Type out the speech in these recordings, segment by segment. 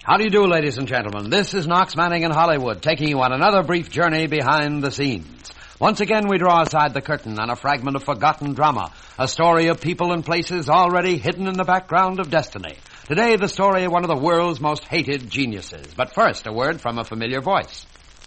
How do you do, ladies and gentlemen? This is Knox Manning in Hollywood, taking you on another brief journey behind the scenes. Once again, we draw aside the curtain on a fragment of forgotten drama, a story of people and places already hidden in the background of destiny. Today, the story of one of the world's most hated geniuses. But first, a word from a familiar voice.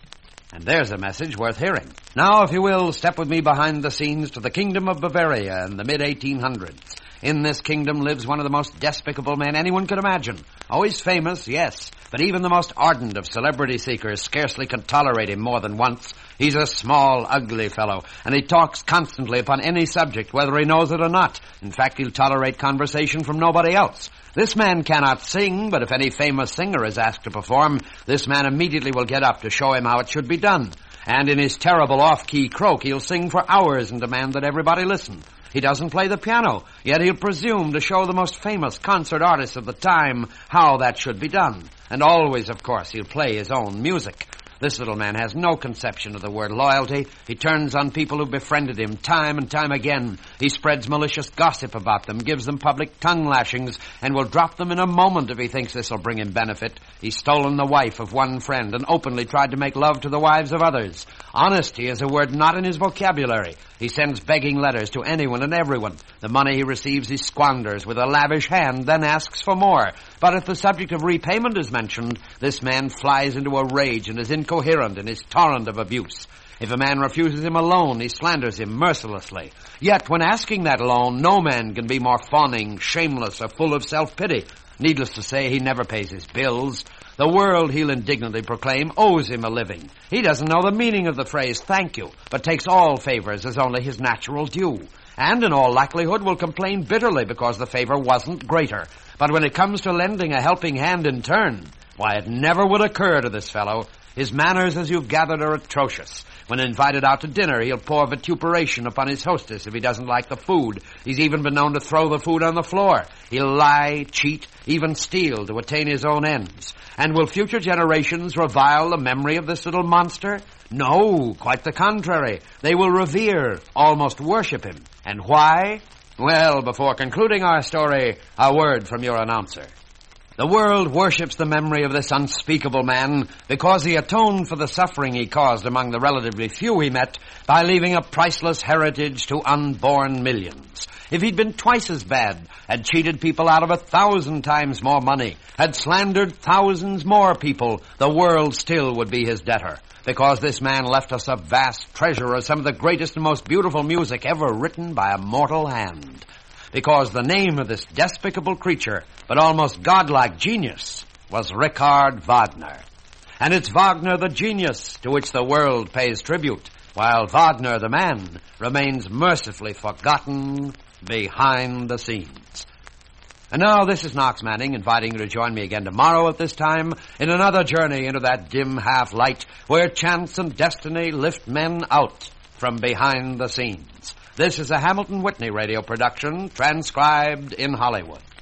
And there's a message worth hearing. Now, if you will, step with me behind the scenes to the kingdom of Bavaria in the mid-1800s. In this kingdom lives one of the most despicable men anyone could imagine. Always famous, yes, but even the most ardent of celebrity seekers scarcely can tolerate him more than once. He's a small, ugly fellow, and he talks constantly upon any subject, whether he knows it or not. In fact, he'll tolerate conversation from nobody else. This man cannot sing, but if any famous singer is asked to perform, this man immediately will get up to show him how it should be done. And in his terrible off-key croak, he'll sing for hours and demand that everybody listen. He doesn't play the piano, yet he'll presume to show the most famous concert artists of the time how that should be done. And always, of course, he'll play his own music. This little man has no conception of the word loyalty. He turns on people who befriended him time and time again. He spreads malicious gossip about them, gives them public tongue lashings, and will drop them in a moment if he thinks this will bring him benefit. He's stolen the wife of one friend and openly tried to make love to the wives of others. Honesty is a word not in his vocabulary. He sends begging letters to anyone and everyone. The money he receives he squanders with a lavish hand, then asks for more. But if the subject of repayment is mentioned, this man flies into a rage and is incoherent in his torrent of abuse. If a man refuses him a loan, he slanders him mercilessly. Yet, when asking that loan, no man can be more fawning, shameless, or full of self-pity. Needless to say, he never pays his bills. The world, he'll indignantly proclaim, owes him a living. He doesn't know the meaning of the phrase thank you, but takes all favors as only his natural due. And in all likelihood will complain bitterly because the favor wasn't greater. But when it comes to lending a helping hand in turn, why, it never would occur to this fellow. His manners, as you've gathered, are atrocious. When invited out to dinner, he'll pour vituperation upon his hostess if he doesn't like the food. He's even been known to throw the food on the floor. He'll lie, cheat, even steal to attain his own ends. And will future generations revile the memory of this little monster? No, quite the contrary. They will revere, almost worship him. And why? Well, before concluding our story, a word from your announcer. The world worships the memory of this unspeakable man because he atoned for the suffering he caused among the relatively few he met by leaving a priceless heritage to unborn millions. If he'd been twice as bad, had cheated people out of 1,000 times more money, had slandered thousands more people, the world still would be his debtor. Because this man left us a vast treasure of some of the greatest and most beautiful music ever written by a mortal hand. Because the name of this despicable creature, but almost godlike genius, was Richard Wagner. And it's Wagner the genius to which the world pays tribute, while Wagner the man remains mercifully forgotten behind the scenes. And now this is Knox Manning inviting you to join me again tomorrow at this time in another journey into that dim half-light where chance and destiny lift men out from behind the scenes. This is a Hamilton Whitney radio production transcribed in Hollywood.